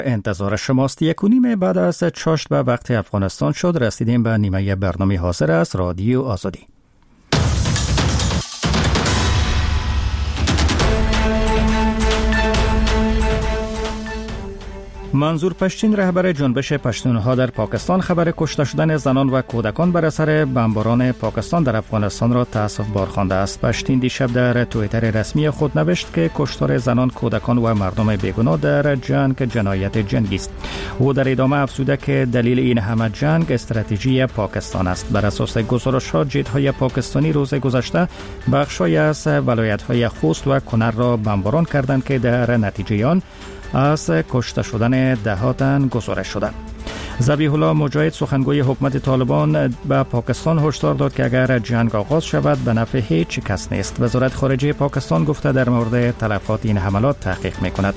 انتظار شماست. 1:30 بعد از چاشت به وقت افغانستان شد. رسیدیم به نیمه برنامه حاضر است رادیو آزادی. منظور پشتین رهبر جنبش پشتونها در پاکستان خبر کشته شدن زنان و کودکان بر اثر بمباران پاکستان در افغانستان را تأسف‌بار خوانده است. پشتین دیشب در توییتر رسمی خود نوشت که کشتار زنان، کودکان و مردم بیگناه در جنگ جنایت جنگی است. او در ادامه افزوده که دلیل این همه جنگ استراتژی پاکستان است. بر اساس گزارش‌ها جت‌های پاکستانی روز گذشته بخش‌هایی از ولایت‌های خوست و کنر را بمباران کردند که در نتیجه آن از کشته شدن ده تن گزارش شده. ذبیح الله مجاهد سخنگوی حکومت طالبان به پاکستان هشدار داد که اگر جنگ آغاز شود به نفع هیچ کس نیست. وزارت خارجه پاکستان گفته در مورد تلفات این حملات تحقیق می‌کند.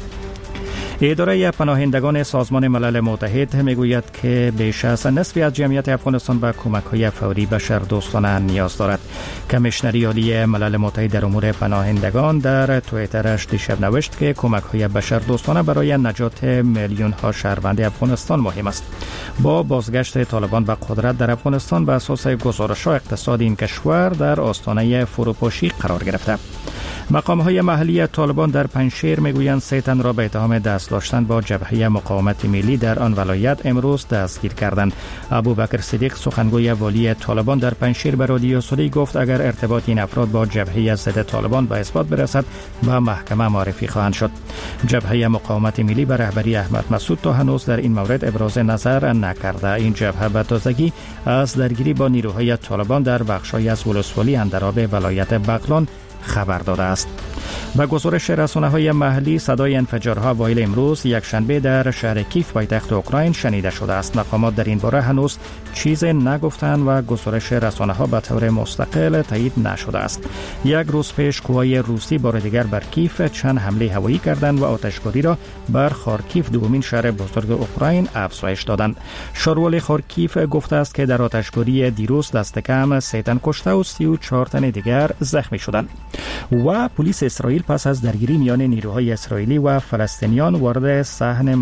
اداره پناهندگان سازمان ملل متحد میگوید که بیش از نصف از جمعیت افغانستان به کمک‌های فوری بشردوستانه نیاز دارد. کمیشنری عالی ملل متحد در امور پناهندگان در توییترش دیشب نوشت که کمک‌های بشردوستانه برای نجات میلیون‌ها شهروند افغانستان مهم است. با بازگشت طالبان به قدرت در افغانستان به اساس گزارش‌ها اقتصاد این کشور در آستانه فروپاشی قرار گرفته. مقام‌های محلی طالبان در پنجشیر میگویند 3 تن را به اتهام دست داشتن با جبهه مقاومت ملی در آن ولایت امروز دستگیر کردند. ابوبکر صدیق سخنگوی والی طالبان در پنجشیر به رادیو آزادی گفت اگر ارتباط این افراد با جبهه ضد طالبان به اثبات برسد به محکمه معرفی خواهند شد. جبهه مقاومت ملی به رهبری احمد مسعود تا هنوز در این مورد ابراز نظر نکرده. این جبهه به تازگی از درگیری با نیروهای طالبان در بخش‌های از ولسوالی اندراب ولایت بغلان خبر داده است. با گزارش رسانه‌های محلی صدای انفجارها اوایل امروز یکشنبه در شهر کیف پایتخت اوکراین شنیده شده است. مقامات در این باره هنوز چیزی نگفتند و گزارش رسانه‌ها به طور مستقل تایید نشده است. یک روز پیش قوای روسی بار دیگر بر کیف چند حمله هوایی کردند و آتشباری را بر خارکیف دومین شهر بزرگ اوکراین افزایش دادند. شاروالی خارکیف گفته است که در آتشباری دیروز دست کم 3 تن کشته و 34 تن دیگر زخمی شدند. و پلیس اسرائیل پس از درگیری میان نیروهای اسرائیلی و فلسطینیان وارد صحن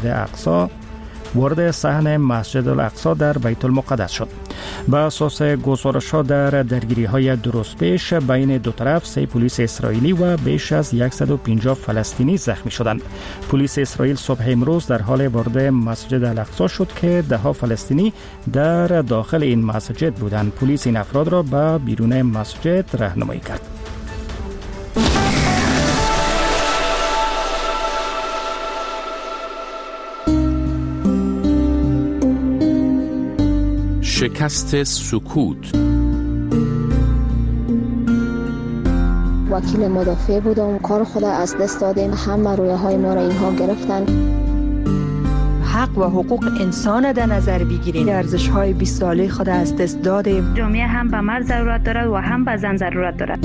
مسجد الاقصی در بیت المقدس شد. به اساس گزارش‌ها در درگیری‌های درست پیش بین دو طرف 3 پلیس اسرائیلی و بیش از 150 فلسطینی زخمی شدند. پلیس اسرائیل صبح امروز در حال وارد مسجد الاقصی شد که 10 فلسطینی در داخل این مسجد بودند. پلیس این افراد را به بیرون مسجد راهنمایی کرد. شکست سکوت. وکیل مدافع بودم، کار خود از دست دادیم، همه رویاهای ما را اینها گرفتن. حق و حقوق انسان در نظر بگیریم. ارزش‌های 20 ساله خود از دست دادیم. جامعه هم به مرد ضرورت دارد و هم به زن ضرورت دارد.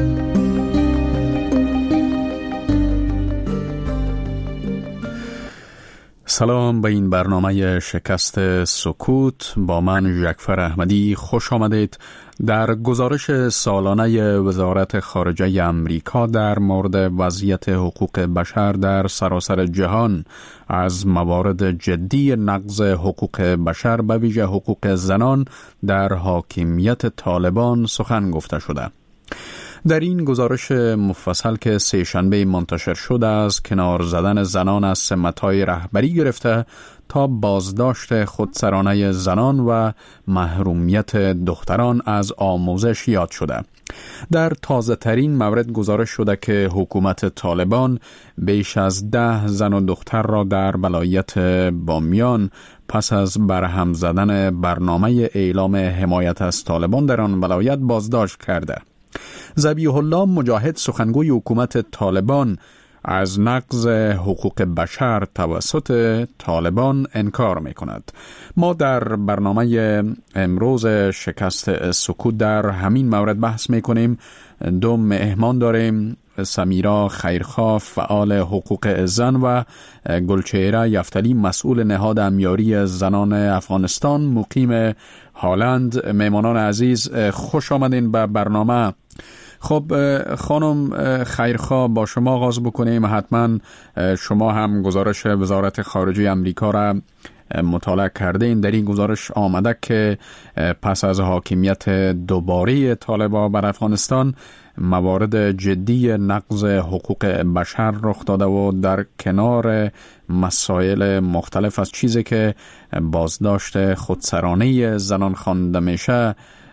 سلام به این برنامه شکست سکوت. با من جعفر احمدی خوش آمدید. در گزارش سالانه وزارت خارجه امریکا در مورد وضعیت حقوق بشر در سراسر جهان از موارد جدی نقض حقوق بشر به ویژه حقوق زنان در حاکمیت طالبان سخن گفته شده. در این گزارش مفصل که سه‌شنبه منتشر شده از کنار زدن زنان از سمت‌های رهبری گرفته تا بازداشت خودسرانه زنان و محرومیت دختران از آموزش یاد شده. در تازه ترین مورد گزارش شده که حکومت طالبان بیش از 10 زن و دختر را در ولایت بامیان پس از برهم زدن برنامه اعلام حمایت از طالبان در آن ولایت بازداشت کرده. ذبیح الله مجاهد سخنگوی حکومت طالبان از نقض حقوق بشر توسط طالبان انکار می کند. ما در برنامه امروز شکست سکوت در همین مورد بحث می کنیم. 2 مهمان داریم: سمیرا خیرخواه فعال حقوق زن و گلچهره یفتلی مسئول نهاد امیاری زنان افغانستان مقیم هالند. مهمانان عزیز خوش آمدین به برنامه. خب خانم خیرخواه، با شما آغاز بکنیم. حتما شما هم گزارش وزارت خارجه امریکا را مطالعه کرده این. در این گزارش آمده که پس از حاکمیت دوباره طالبان بر افغانستان موارد جدی نقض حقوق بشر رخ داده و در کنار مسائل مختلف از چیزی که بازداشت خودسرانه زنان خوانده میشه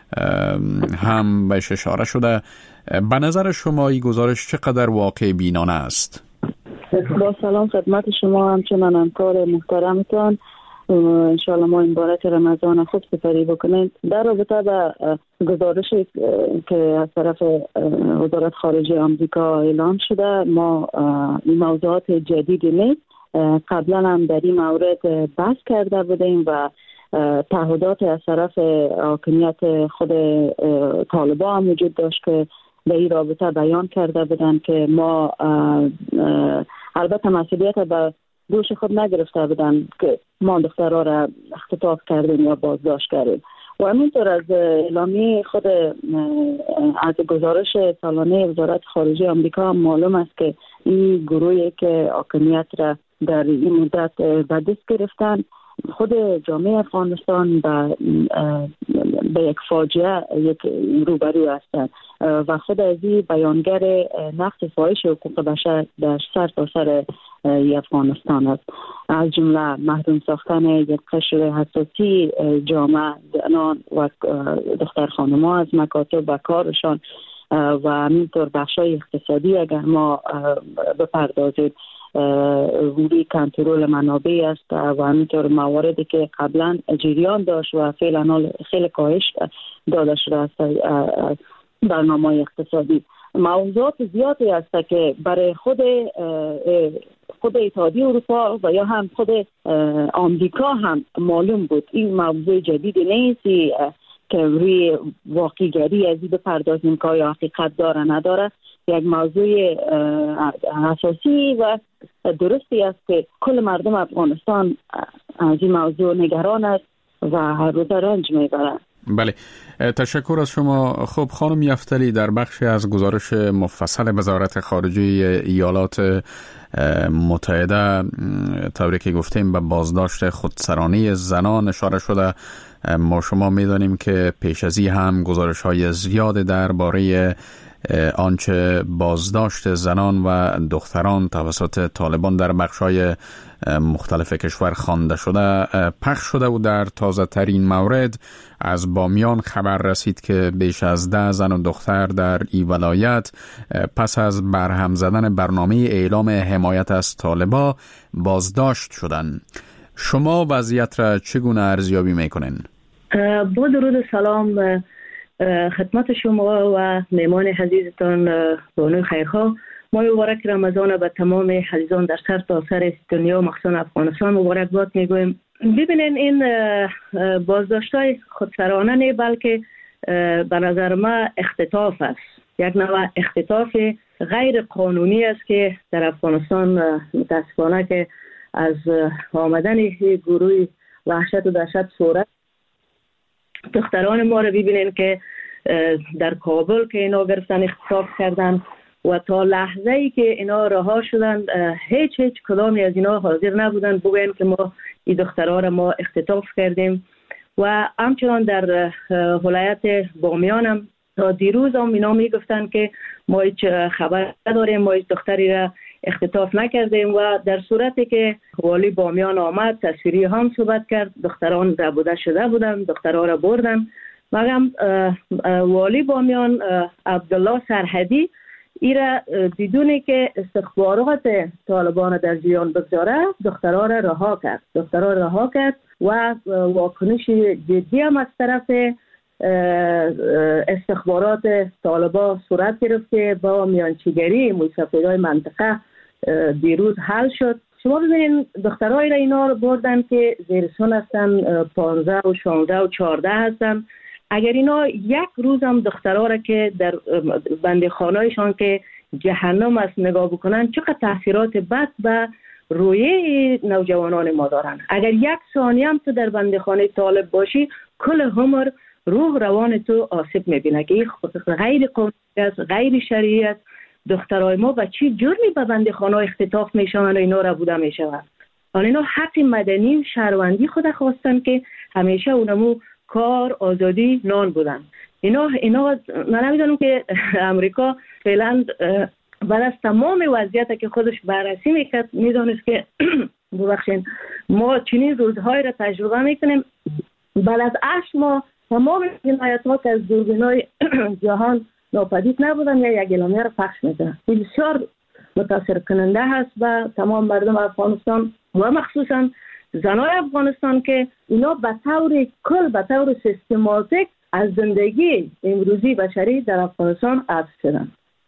هم بهش اشاره شده. به نظر شما این گزارش چقدر واقع بینانه است؟ با سلام خدمت شما، همچنان همکار محترمتان. انشاءالله ما این بارت رمضان خوب سپری بکنیم. در رابطه با گزارشی که از طرف وزارت خارجه آمریکا اعلام شده، ما این موضوعات جدیدی نیست. قبلا هم در این مورد بحث کرده بودیم و تعهدات از طرف حاکمیت خود طالبان هم وجود داشت که در این رابطه بیان کرده بودن که ما البته مسئولیت به دوش خود نگرفته بودن که ما دخترها را اختطاف کردیم یا بازداشت کردیم. و همینطور از اعلامیه خود از گزارش سالانه وزارت خارجه آمریکا هم معلوم است که این گروهی که حاکمیت را در این مدت به دست گرفتن، خود جامعه افغانستان به یک فاجعه روبرو هستند و خود از این بیانگر نقض فاحش حقوق بشر در سر تا سر افغانستان است، از جمله محروم ساختن یک قشر حساسی جامعه، زنان و دختر خانم‌ها از مکاتب و کارشان و همینطور بخشای اقتصادی. اگر ما بپردازیم روی کنترل منابع است و همینطور مواردی که قبلا جریان داشت و فعلا خیلی کاهش داده شده است برنامه اقتصادی. موضوعات زیادی است که برای خود اتحادیه اروپا و یا هم خود آمریکا هم معلوم بود. این موضوع جدیدی نیست که روی واقعیگری از این بپردازیم که آیا حقیقت داره نداره. یک موضوع اساسی و درستی است که کل مردم افغانستان از این موضوع نگران است و هر روز رنج میبرند. بله، تشکر از شما. خب خانم یفتلی، در بخشی از گزارش مفصل وزارت خارجه ایالات متحده طوری که گفتیم به بازداشت خودسرانه زنان اشاره شده. ما شما میدانیم که پیش از این هم گزارش‌های زیاد درباره آنچه بازداشت زنان و دختران توسط طالبان در بخش‌های مختلف کشور خوانده شده پخش شده و در تازه ترین مورد از بامیان خبر رسید که بیش از 10 زن و دختر در این ولایت پس از برهم زدن برنامه اعلام حمایت از طالبان بازداشت شدند. شما وضعیت را چگونه ارزیابی میکنین؟ با درود و سلام خدمت شما و مهمان عزیزتان بانو خیرخواه. ماه مبارک رمضان به تمام عزیزان در سر تا سر دنیا مخصوصا افغانستان مبارک باد میگویم. ببینین این بازداشت‌های خودسرانه نه بلکه به نظر من اختطاف است، یک نوع اختطاف غیر قانونی است که در افغانستان متاسفانه که از آمدن گروه وحشت و دهشت صورت دختران ما رو ببینین که در کابل که اینا گرفتن اختطاف کردن و تا لحظه ای که اینا رها شدن هیچ کدامی از اینا حاضر نبودن بگوین که ما این دخترها را ما اختطاف کردیم. و همچنان در ولایت بامیان هم تا دیروز هم اینا میگفتن که ما هیچ خبر نداریم، ما هیچ دختری را اختطاف نکردیم. و در صورتی که والی بامیان آمد تصویری هم صحبت کرد، دختران ربوده شده بودن، دخترها را بردن. مگم والی بامیان عبدالله سرحدی ایره بدونی که استخبارات طالبان در زیان بگذاره دخترها را رها کرد و واکنش جدی هم از طرف استخبارات طالبان صورت گرفت که با میانچیگری موسفیدهای منطقه دیروز حل شد. شما ببینید دخترهای را اینا رو بردن که زیر سن هستن، 15 و 16 و 14 هستن. اگر اینا یک روز هم دخترها را که در بندیخانه‌شان که جهنم است نگاه بکنن، چقدر تاثیرات بد به روی نوجوانان ما دارن. اگر یک ثانیه هم تو در بندیخانه طالب باشی کل عمر روح روان تو آسیب میبینه که این غیر قانونی است، غیر شرعی است. دخترای ما به چی جرمی به بندخانه اختطاف میشوند و اینا را بوده میشوند. حالا اینا حق مدنی شهروندی خود خواستن که همیشه اونمو کار، آزادی، نان بودن. اینا من نمیدونم که امریکا فعلا بعد از تمام وضعیت که خودش بررسی میکرد میدونست که ببخشید ما چنین روزهای را تجربه میکنیم. بعد از 8 ماه تمام جنایت‌ها که از دوربین‌های جهان ناپدید نبودن یا یک اعلامیه را پخش میکنن. بسیار متاثر کننده هست و تمام مردم افغانستان و مخصوصا زنای افغانستان که اینا به طور کل به طور سیستماتیک از زندگی امروزی بشری در افغانستان حذف شدن.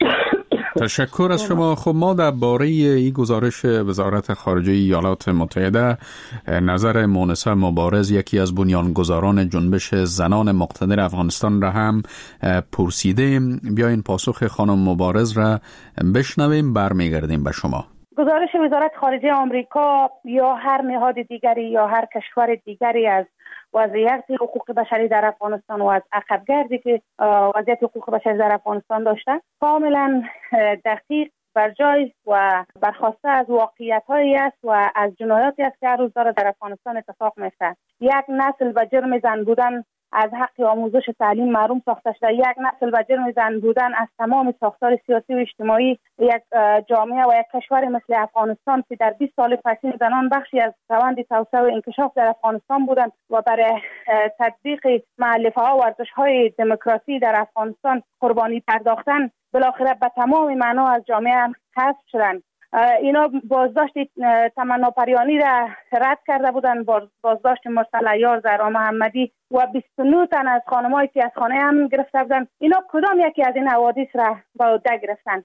تشکر از شما. خب ما درباره این گزارش وزارت خارجه ایالات متحده نظر مونسه مبارز، یکی از بنیانگذاران جنبش زنان مقتدر افغانستان را هم پرسیدیم. بیاین پاسخ خانم مبارز را بشنویم، برمیگردیم به شما. گزارش وزارت خارجه آمریکا یا هر نهاد دیگری یا هر کشور دیگری از وضعیت حقوق بشری در افغانستان و از عقبگردی که وضعیت حقوق بشری در افغانستان داشته کاملا دقیق بر جای و برخواسته از واقعیت‌هایی است و از جنایاتی است که هر روز داره در افغانستان اتفاق میفته. یک نسل به جرم زن بودن از حق آموزش تعلیم محروم ساخته شده، یک نسل به جرم زن بودن از تمام ساختار سیاسی و اجتماعی یک جامعه و یک کشور مثل افغانستان که در 20 سال پسین زنان بخشی از روند توسعه و انکشاف در افغانستان بودند و برای تطبیق مؤلفه‌ها و ارزش‌های دموکراسی در افغانستان قربانی پرداختن، بالاخره به تمام معنا از جامعه حذف شدند. اینا بازداشت تمنا پریانی را رد کرده بودند، بازداشت مرسل عیار، زهرا محمدی و 29 تن از خانم‌های که از خانه هم گرفته بودند. اینا کدام یکی از این حوادث را به عهده گرفتند؟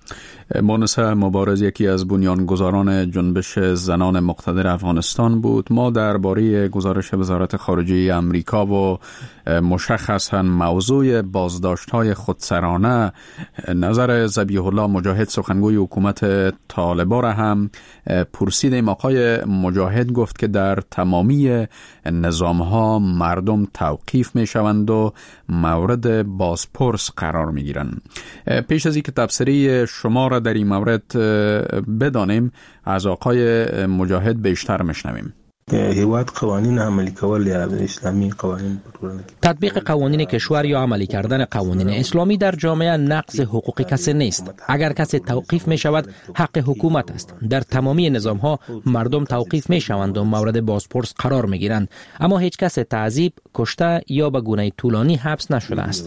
مونسه مبارز یکی از بنیانگذاران جنبش زنان مقتدر افغانستان بود. ما درباره گزارش وزارت خارجه امریکا و مشخصاً موضوع بازداشت‌های خودسرانه نظر ذبیح الله مجاهد سخنگوی حکومت طالبان را هم پرسیدیم. آقای مجاهد گفت که در تمامی نظام‌ها مردم توقیف می‌شوند و مورد بازپرس قرار می‌گیرند. پیش از اینکه تبصره شما را در این مورد بدانیم، از آقای مجاهد بیشتر میشنویم. هیواد قوانین عملی کول یا اسلامی قوانین تطبیق قوانین کشور یا عملی کردن قوانین اسلامی در جامعه نقض حقوق کسی نیست. اگر کسی توقیف می شود حق حکومت است. در تمامی نظام ها مردم توقیف می شوند و مورد بازپرس قرار می گیرند، اما هیچ کس تعذیب، کشته یا به گونه طولانی حبس نشده است.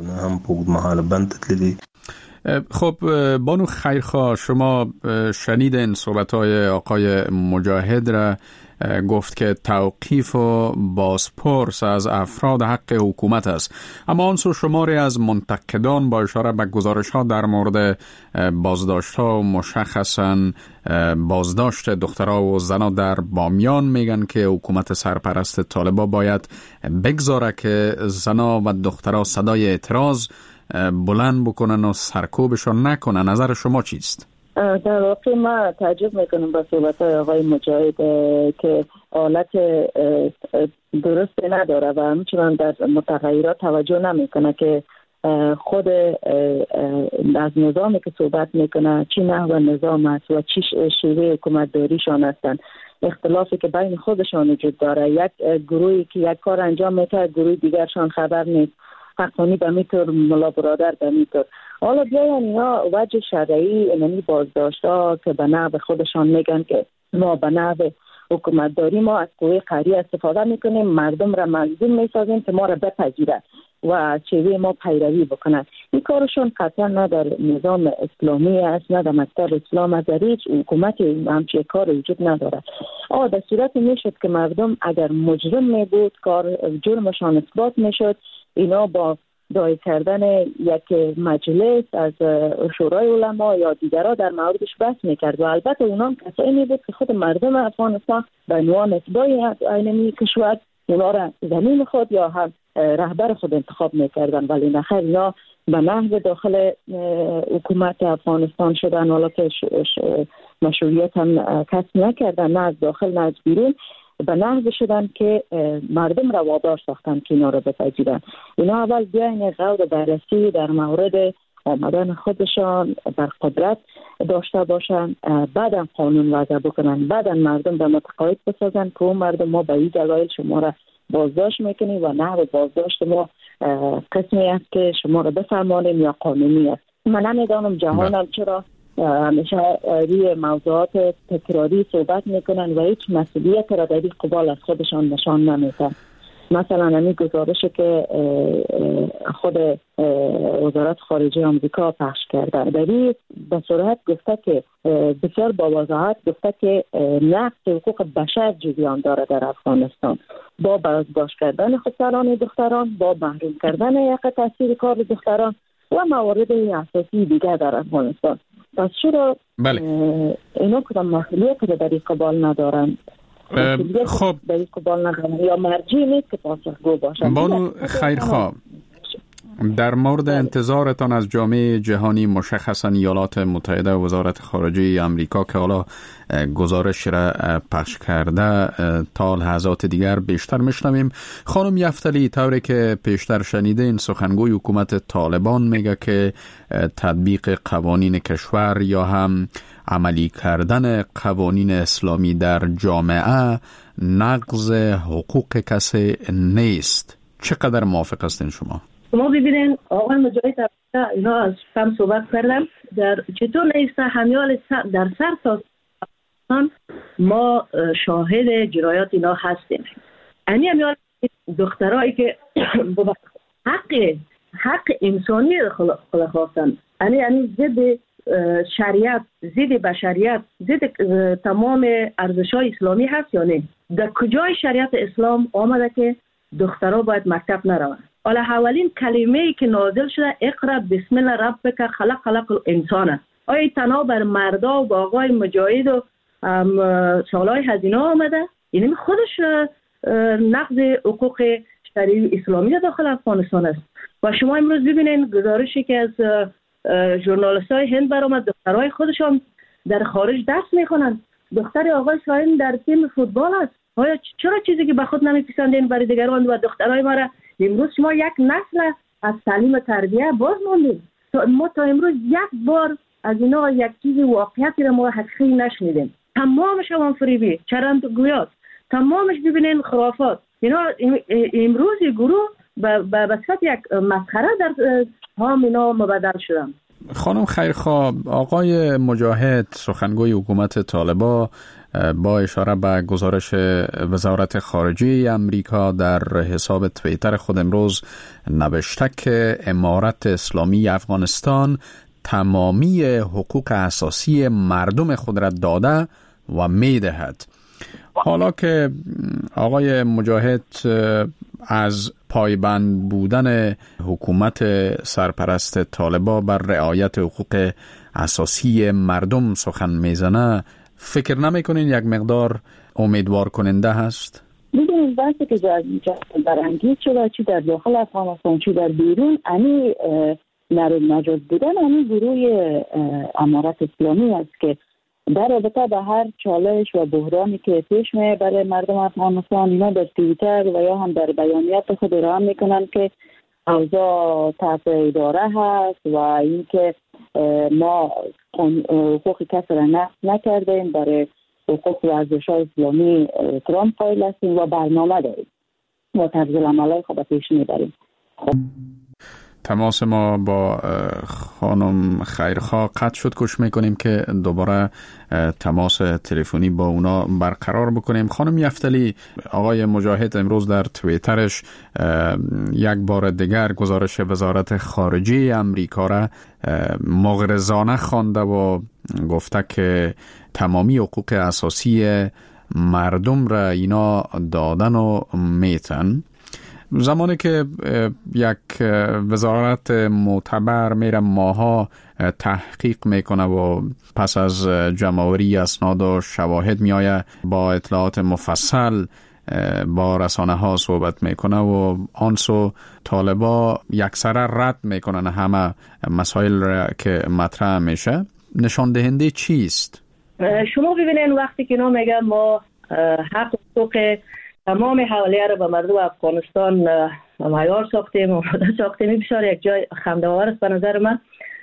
خب بانو خیرخواه، شما شنیدین صحبت‌های آقای مجاهد را، گفت که توقیف و بازپرس از افراد حق حکومت است، اما آن سو شماری از منتقدان با اشاره به گزارش‌ها در مورد بازداشت‌ها و مشخصاً بازداشت دخترها و زنان در بامیان میگن که حکومت سرپرست طالبان باید بگذاره که زنان و دخترها صدای اعتراض بلند بکنن و سرکوبشون نکنن. نظر شما چیست؟ در واقع ما تعجب میکنم با صحبت‌های آقای مجاهد که حالت درست نداره و همچنان در متغیرات توجه نمیکنه که خود از نظامی که صحبت میکنه چی نحو نظام است و چی شیوه حکومت داریشان هستند. اختلافی که بین خودشان وجود داره، یک گروهی که یک کار انجام میده گروه دیگرشان خبر نیست، حقانی به میتور، ملا برادر به میتور. حالا بیاین اینا وجه شرعی اینمی بازداشت ها که به نحو خودشان میگن که ما به نحو حکومت داری ما از قوه قهری استفاده میکنیم، مردم را مظلوم میسازیم که ما را بپذیرند و چیوه ما پیروی بکنند. این کارشون قطعا نه در نظام اسلامی است، نه در مکتب اسلام است، در هیچ حکومت همچین کار وجود نداره. در صورت میشد که مردم اگر مجرم می بود کار جرمشان اثبات میشد، اینا با دای کردن یک مجلس از شورای علما یا دیگرها در موردش بحث میکرد و البته اونا کسایی می بود که خود مردم افغانستان به عنوان اتباعی اینمی کشور اونا را زمین خود یا هم رهبر خود انتخاب میکردن، ولی نخیر اینا به نحو داخل حکومت افغانستان شدن، حالا که مشروعیت هم کسب نکردن، نه از داخل نه از بیرون. به نحو شدن که مردم را وادار ساختن که اینا را بپذیرن. اینا اول بیاین غور بررسی در مورد آمدن خودشان بر قدرت داشته باشن، بعدم قانون وضع بکنن، بعدم مردم را متقاعد بسازن که اون مردم ما به این دلایل شما را بازداشت میکنیم و نحو بازداشت ما قسمی است که شما را بفرمانیم یا قانونی است. من نمیدانم جهانم چرا همیشه روی موضوعات تکراری صحبت میکنن و هیچ مسئولیت را در این قبال از خودشان نشان نمیدن. مثلا همین گزارشی که خود وزارت خارجه آمریکا پخش کرده در این به صورت گفته که بسیار با وضاحت گفته که نقض حقوق بشر جریان داره در افغانستان، با بازداشت کردن خودسران دختران، با محروم کردن حق تحصیل کار دختران و موارد اساسی دیگر در افغانستان. پس چرا اینا کدام مسئولیت رو در این قبال ندارن؟ خب در این قبال ندارن یا مرجعی نیست که پاسخگو باشن؟ بانو خیرخواه، در مورد انتظارتان از جامعه جهانی، مشخصا ایالات متحده و وزارت خارجه امریکا که حالا گزارش را پخش کرده، تا لحظات دیگر بیشتر میشنویم. خانم یفتلی، طوری که پیشتر شنیدین، سخنگوی حکومت طالبان میگه که تطبیق قوانین کشور یا هم عملی کردن قوانین اسلامی در جامعه نقض حقوق کسی نیست. چقدر موافق هستین شما؟ ما ببینین آقای مجاهد اینا از فهم صحبت کردم، در چطور نیست همیال در سر تا ما شاهد جرایات اینا هستیم. همیال دخترایی که حق انسانی خلا خواستن، یعنی ضد شریعت، ضد بشریت، ضد تمام ارزش‌های اسلامی هست یا نه؟ در کجای شریعت اسلام آمده که دخترها باید مکتب نروند؟ حالا اولین کلمه‌ای که نازل شده اقرا بسم الله ربک خلق الانسان، آیا تنها بر مردا و آقای مجاهد و سالهای هزینه آمده؟ یعنی خودش نقض حقوق شرعی اسلامی داخل افغانستان است. و شما امروز ببینید گزارشی که از ژورنالیست‌های هند برآمد، دخترای خودشان در خارج درس میخونن. دختر آقای اسرائیل در تیم فوتبال است. آیا چرا چیزی که به خود نمیپسندین برای دیگران و دخترای ما را امروز شما یک نسل از تعلیم تربیه باز موندیم؟ ما تا امروز یک بار از اینا یک چیزی واقعیتی را ما حقیقی نشنیدیم. تمامش هم فریبی، چرند گویات، تمامش ببینین خرافات. اینا امروز گروه به صورت یک مسخره در هم اینا مبدل شدن. خانم خیرخواه، آقای مجاهد سخنگوی حکومت طالبان با اشاره به گزارش وزارت خارجه امریکا در حساب توییتر خود امروز نوشته که امارت اسلامی افغانستان تمامی حقوق اساسی مردم خود را داده و میدهد. حالا که آقای مجاهد از پایبند بودن حکومت سرپرست طالبان بر رعایت حقوق اساسی مردم سخن میزنه، فکر نمیکنین یک مقدار امیدوار کننده هست؟ ببینید بحثی که برانگیز شده چی در داخل افغانستان چی در بیرون، یعنی نجات بودن یعنی گروه امارت اسلامی است که در رابطه به هر چالش و بحرانی که پیش میاد برای مردم افغانستان، اینا در توییتر و یا هم در بیانیات خود اعلام میکنن که اوضاع تحت اداره هست و اینکه ما حقوق کسی را نقض نکردیم، برای حقوق و ارزش‌های اسلامی احترام قائل هستیم و برنامه داریم و طرز عمل‌های خود پیش میبریم. تماس ما با خانم خیرخواه قطع شد. کوشش میکنیم که دوباره تماس تلفنی با اونا برقرار بکنیم. خانم یفتلی، آقای مجاهد امروز در توییترش یک بار دیگر گزارش وزارت خارجه امریکا را مغرضانه خوانده و گفته که تمامی حقوق اساسی مردم را اینا دادن و میتن. زمانی که یک وزارت معتبر میره ماها تحقیق میکنه و پس از جمع‌آوری اسناد و شواهد میآیه با اطلاعات مفصل با رسانه ها صحبت میکنه و آنسو طالبا یکسره رد میکنن همه مسائل را که مطرح میشه، نشان دهنده چیست؟ شما ببینین وقتی که اینا میگن ما حق و حقوق تمام حوالیه را به مردم افغانستان معیار ساختیم و ساختیم. بسیار یک جای خنده‌آور است به نظر من.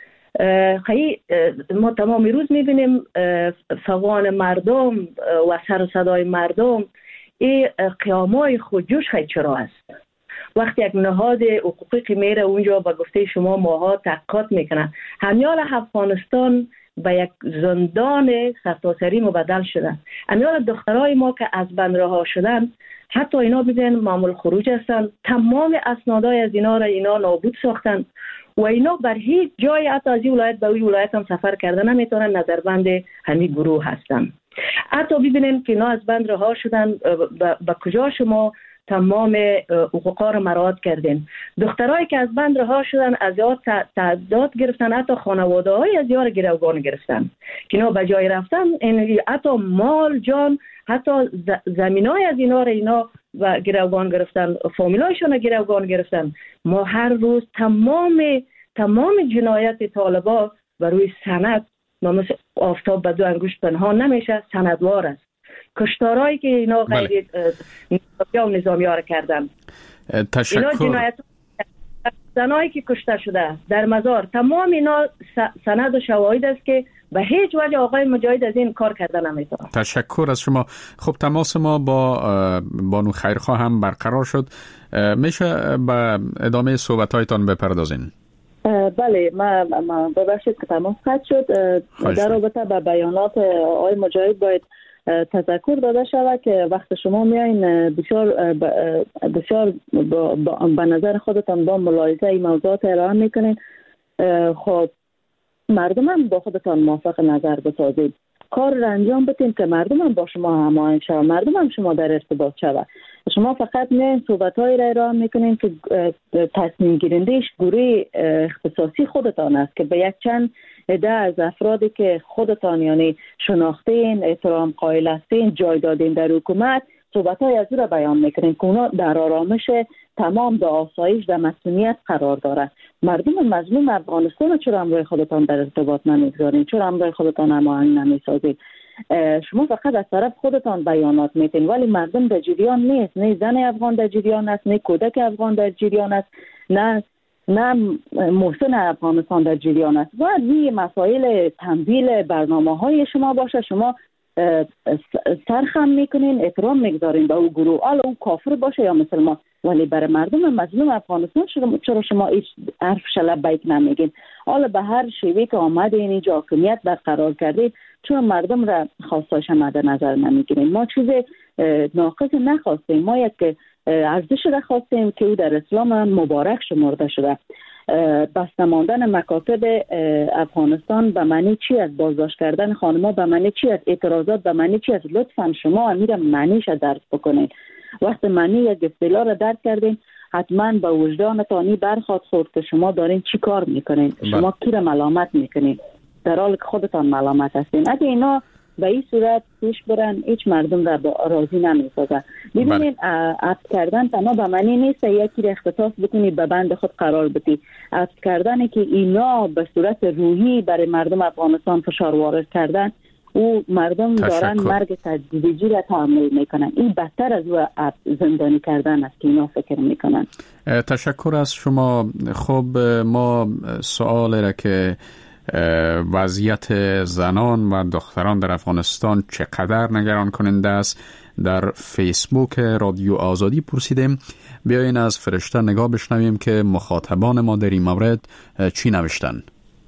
ما تمام روز می‌بینیم فغان مردم و سر و صدای مردم، این قیامای خودجوش خیلی چرا است. وقتی یک نهاد حقوقی که میره اونجا به گفته شما ماها تحقیقات میکنن، همیال افغانستان به یک زندان سرتاسری مبدل شدن. همیال دخترای ما که از بند رها شدن، حتی اینا ببین معمول خروج هستن، تمام اسنادای از اینا را اینا نابود ساختن و اینا بر هیچ جای حتی از این ولایت به اون ولایت هم سفر کرده نمیتونن، نظربند همین گروه هستن. حتی ببینیم که اینا از بند رها شدن، به کجا شما تمام حقوقا رو مراعات کردین. دخترایی که از بند رها شدن از یاد تعداد گرفتن، حتی خانواده های از یاد گروگان گرفتن که اینا به جای رفتن، حتی مال جان، حتی زمین های از اینا رو اینا و گروگان گرفتن، فامیلایشون رو گروگان گرفتن. ما هر روز تمام جنایت طالبا بر روی سند، ما مثل آفتاب به دو انگشت پنهان نمیشه، سندوار است. کشتارهایی که اینا غیر نظامی ها را کردن، تشکر. اینا جنایت زنایی که کشته شده در مزار، تمام اینا سند و شواهد است که به هیچ وجه آقای مجاهد از این کار کرده نمیتونه. تشکر از شما. خب تماس ما با بانو خیرخواه هم برقرار شد. میشه به ادامه صحبت‌هایتان بپردازین؟ بله، ما ببخشید که تماس قطع شد. در رابطه با بیانات آقای مجاهد باید تذکر داده شود که وقت شما میایین بسیار به نظر خودتان با ملاحظه این موضوعات ارائه میکنین، خب مردم هم با خودتان موافق نظر بسازید، کار را انجام بدین که مردم هم با شما هماهنگ شود، مردم هم شما در ارتباط شود. شما فقط میایین صحبت‌هایی را ارائه میکنین که تصمیم گیرنده‌اش گروه اختصاصی خودتان است که به یک چند عده از افرادی که خودتان یعنی شناختین، احترام قائل هستین، جای دادین در حکومت، صحبت‌های از او را بیان میکنین که اونا در آرامش تمام، در آسایش، در مسئولیت قرار داره. مردم مظلوم افغانستان چرا همراه خودتان در ارتباط نمیگذارین؟ چرا همراه خودتان هماهنگ نمیسازید؟ شما فقط از طرف خودتان بیانات میتین ولی مردم در جریان نیست. نه زن افغان در جریان است، نه کودک افغان در جریان است، نه محسن افغانستان در جریان است. باید این مسائل تنبیل برنامه‌های شما باشه. شما سرخم میکنین، احترام میگذارین به او گروه، حالا او کافر باشه یا مسلمان، ولی برای مردم مظلوم افغانستان چرا شما هیچ حرف شلبیک نمیگین؟ حالا به هر شیوه که آمدین اینجا حاکمیت برقرار کردید، چون مردم را خواستاش مد نظر نمیگیرین. ما چیز ناقص نخواستیم، ما یک ارزش را خواستیم که او در اسلام مبارک شمرده شده. بسته ماندن مکاتب افغانستان به معنی چی است؟ بازداشت کردن خانم‌ها به معنی چی است؟ اعتراضات به معنی چی است؟ لطفاً شما امیر معنیش درک بکنید. وقتی معنی یک اصطلاح را درک کردین، حتما به وجدانتان برخواد خورد که شما دارین چی کار میکنین، شما کی را ملامت میکنین در حالی که خودتان ملامت هستین. اگه اینا به این صورت پیش برن، هیچ مردم را راضی نمیسازه. ببینید عفو کردن تنها به معنی نیست یکی را اختصاص بکنید به بند خود قرار بدید. عفو کردن که اینا به صورت روحی برای مردم افغانستان فشار وارد کردن، او مردم دارن مرگ تدریجی را تحمل میکنن. این بدتر از او زندانی کردن است که اینا فکر میکنن. تشکر از شما. خب ما سوال را که وضعیت زنان و دختران در افغانستان چقدر نگران کننده است در فیسبوک رادیو آزادی پرسیدیم. بیاین از فرشته نگاه بشنویم که مخاطبان ما در این مورد چی نوشتن.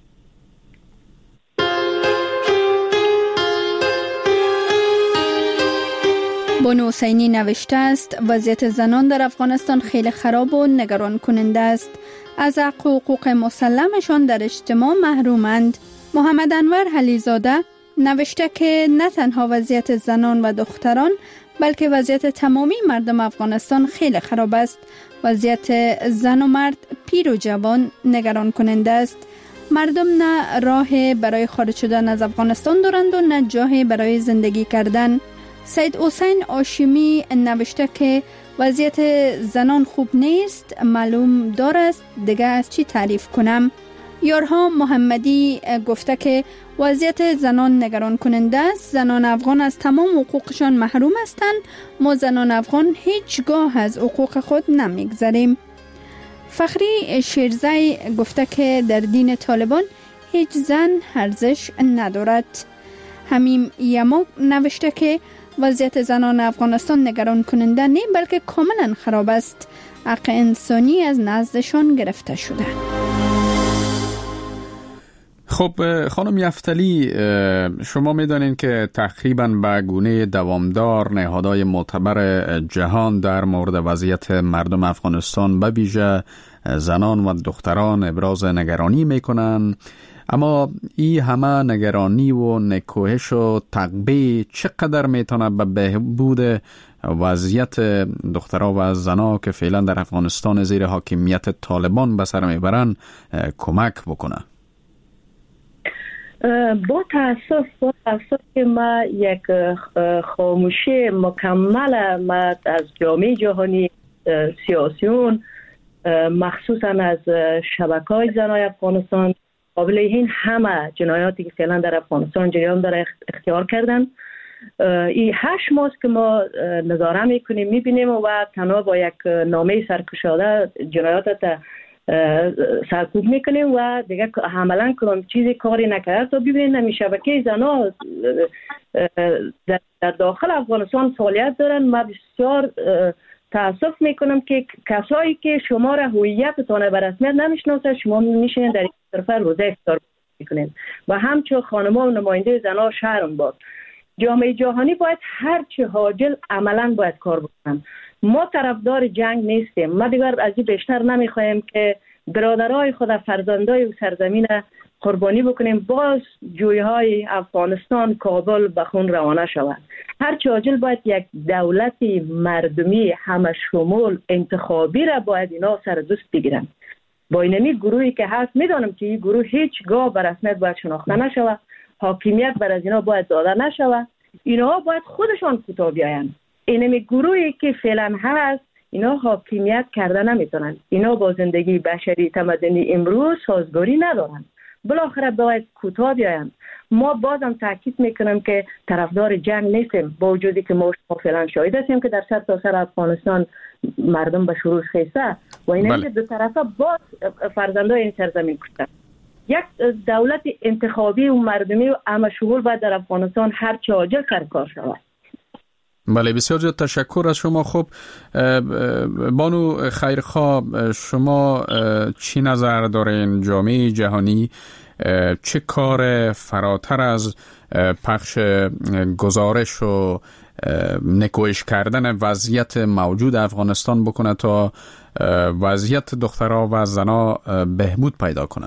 بانو حسینی نوشته است وضعیت زنان در افغانستان خیلی خراب و نگران کننده است. از حق و حقوق مسلمشان در اجتماع محرومند. محمد انور حلیزاده نوشته که نه تنها وضعیت زنان و دختران بلکه وضعیت تمامی مردم افغانستان خیلی خراب است. وضعیت زن و مرد، پیر و جوان نگران کننده است. مردم نه راه برای خارج شدن از افغانستان دارند و نه جای برای زندگی کردن. سید حسین آشمی نوشته که وضعیت زنان خوب نیست، معلوم دارست، دیگه از چی تعریف کنم. یارها محمدی گفته که وضعیت زنان نگران کننده است. زنان افغان از تمام حقوقشان محروم هستند. ما زنان افغان هیچگاه از حقوق خود نمیگذریم. فخری شیرزی گفته که در دین طالبان هیچ زن ارزش ندارد. حمیم یماک نوشته که وضعیت زنان افغانستان نگران کننده نه بلکه کاملا خراب است. حق انسانی از نزدشان گرفته شده. خب خانم یفتلی، شما میدانید که تقریبا به گونه دوامدار نهادهای معتبر جهان در مورد وضعیت مردم افغانستان به ویژه زنان و دختران ابراز نگرانی میکنن، اما این همه نگرانی و نکوهش و تقبیه چقدر میتونه به بهبود وضعیت دخترها و زنها که فعلا در افغانستان زیر حاکمیت طالبان به سر میبرن کمک بکنه؟ با تاسف که ما یک خاموشی مکمل از جامعه جهانی سیاسیون مخصوصا از شبکه‌های زنای افغانستان قابل این همه جنایاتی که فعلا در افغانستان جریان داره اختیار کردن. این 8 ماه که ما نظاره میکنیم میبینیم و تنها با یک نامه سرکشاده جنایات سرکوب میکنیم و دیگه عملا کدام چیزی کاری نکرد. تا ببینید نمی شبکه زنا در داخل افغانستان فعالیت دارن. ما بسیار تاسف میکنم که کسایی که شما را هویتتان به رسمیت نمیشناسه شما میشین در این طرف روزه افطار میکنید و همچون خانم‌ها و نماینده زنا شهرم باد. جامعه جهانی باید هر چه عاجل عملا باید کار بکنن. ما طرفدار جنگ نیستیم. ما دیگر از این بیشتر نمیخوایم که برادرای خود فرزندای سرزمین قربانی بکنیم باز جویهای افغانستان کابل به خون روانه شود. هر چه عاجل باید یک دولتی مردمی همه شمول انتخابی را باید اینا سر دوست بگیرن. با اینمی گروهی که هست میدانم که این گروه هیچگاه به رسمیت باید شناخته نشود، حاکمیت بر از اینا باید داده نشود. اینا باید خودشان کوتاه بیاین. اینمی گروهی که فعلا هست اینا حاکمیت کرده نمیتونن. اینا با زندگی بشری تمدنی امروز سازگاری ندارن. بالاخره باید کوتاه بیاین. ما بازم تاکید میکنم که طرفدار جنگ نیستیم، با وجودی که ما فعلا شاهد هستیم که در سرتاسر افغانستان مردم به شروع خیسته و اینا که دو طرفه باز فرزندای این سرزمین کشتن. یک دولت انتخابی و مردمی و همه شمول باید در افغانستان هر چه عاجل سرکار شود. بله، بسیار زیاد تشکر از شما. خب بانو خیرخواه، شما چی نظر دارین؟ جامعه جهانی چه کار فراتر از پخش گزارش و نکوهش کردن وضعیت موجود افغانستان بکنه تا وضعیت دخترها و زنها بهبود پیدا کنه؟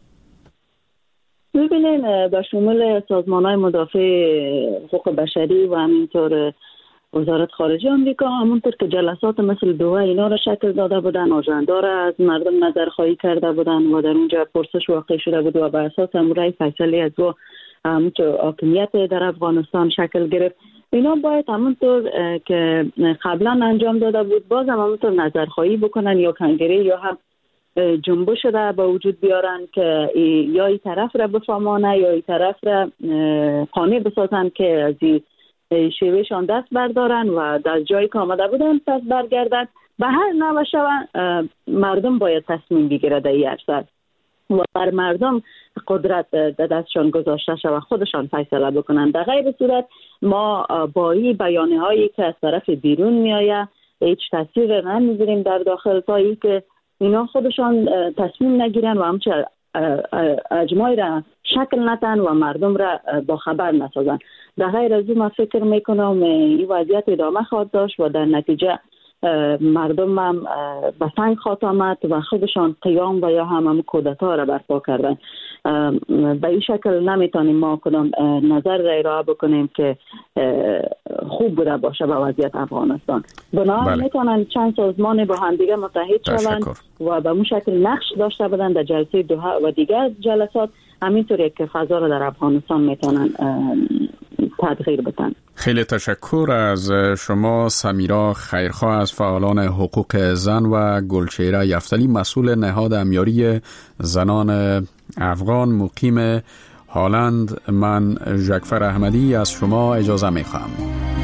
ببینین به شمول سازمان‌های مدافع حقوق بشری و همینطور وزارت خارجه آمریکا همونطور که جلسات مثل دوحه اینا را شکل داده بودن، آژاندا را از مردم نظرخواهی کرده بودن و در اونجا پرسش واقع شده بود و بر اساس امور فیصله از دو همونطور حاکمیت در افغانستان شکل گرفت. اینا باید همونطور که قبلا انجام داده بود باز هم همونطور نظرخواهی بکنن یا کنگره یا هم جنبش را به وجود بیارن که یا این طرف را بفهمانه یا این طرف را قانع بسازن که از این شیوهشان دست بردارن و در جایی که آمده بودن پس برگردن. به هر نوع شود مردم باید تصمیم بگیره در این عرصه و بر مردم قدرت در دستشان گذاشته شود خودشان فیصله بکنن. در غیر صورت ما با این بیانیه هایی که از طرف بیرون میآید هیچ تاثیر نمیذاریم در داخل تا ای که اینا خودشان تصمیم نگیرن و همچنین اجماعی را شکل ندن و مردم را با خبر نسازن. در غیر از این من فکر میکنم این وضعیت ادامه خواهد داشت و در نتیجه مردم هم به سنگ خواهد آمد و خودشان قیام و یا هم کودتا را برپا کردن. به این شکل نمیتونیم ما کدام نظر را ارائه بکنیم که خوب بوده باشه به وضعیت افغانستان. بنابراین میتونن چند سازمان با هم دیگه متحد شوند و به اون شکل نقش داشته بودن در جلسه دوحه و دیگر جلسات، همینطوری که فضا را در افغانستان میتونن تغییر بدن. خیلی تشکر از شما سمیرا خیرخواه از فعالان حقوق زن و گلچهره یفتلی مسئول نهاد امیاری زنان افغان مقیم هلند، من ژکفر احمدی از شما اجازه می‌خوام.